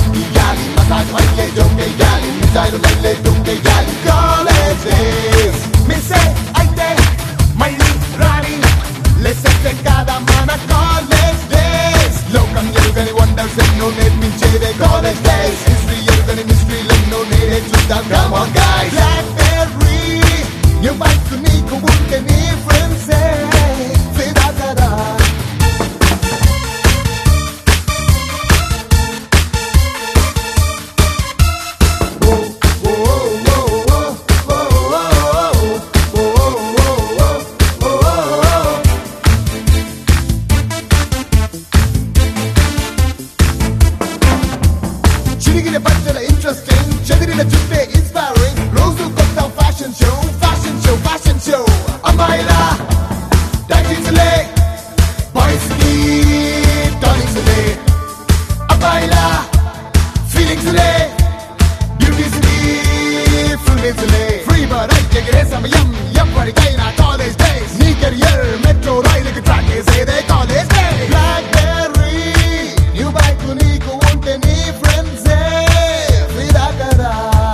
షాకియాలి massage అయ్యే జోకేయాలి missile వెళ్ళే దుంకేయాలి college days మిస్సే అయితే మళ్ళీ రాని లెసెట్టే కాదా మన కాలేజ్ డేస్ లోకం ఎరుగని వండర్స్ ఎన్నో నేర్పించేదే కాలేజ్ డేస్ హిస్టరీ ఎరుగని మిస్టరీలెన్నో నేనే చూద్దాం come on guys blackberry new bike నీకు ఉంటే నీ ఫ్రెండ్సే ఫిదా కదా చిరిగిన బట్టల ఇంట్రెస్టింగ్ చెదిరిన చుట్టే ఇన్స్పైరింగ్ రోజు కొత్త ఫ్యాషన్ షో అమ్మాయిలా టాక్సీలే బాయ్స్ కి టానిక్స్ లే అబ్బాయిలా ఫీలింగ్స్ లే బ్యూటీస్ కి ఫుల్ డేస్ లే ఫ్రీ బర్డ్ ఎగిరే సమయం ఎవరికైనా కాలేజ్ డేస్ నీ కెరియర్ మెట్రో రైలుకి ట్రాక్ వేసేదే college day blackberry new bike నీకు ఉంటే నీ ఫ్రెండ్సే ఫిదా కదా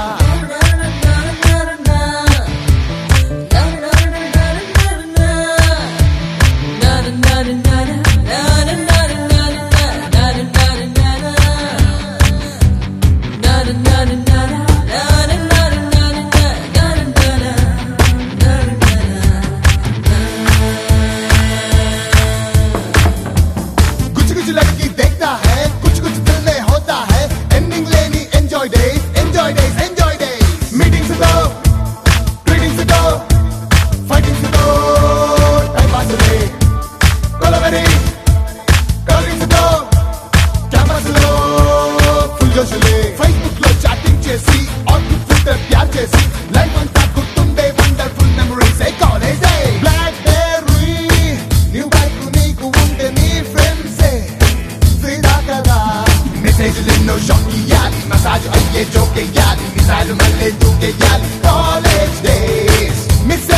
लड़की देखता है कुछ दिल में होता है एंडिंग लेनी एंजॉय डेज मीटिंग से दो ग्रीटिंग से दो फाइटिंग से दो टाइम पास से कोलाबरी कॉलिंग से दो कैमरा से लो फुल जोश ले फेसबुक లో చాటింగ్ చేసి ఆన్ ట్విట్టర్ ప్యార్ చేసి లైఫ్ అంతా గుర్తుండే వండర్ఫుల్ మెమరీస్ ఏ college day blackberry new bike నీకు ఉంటే నీ ఫ్రెండ్సే మెసేజ్లెన్నో షాకియాలి మసాజ్ అయ్యే జోకేయాలి మిసైల్ మళ్ళీ దూకేయాలి కాలేజ్ డేస్ మిస్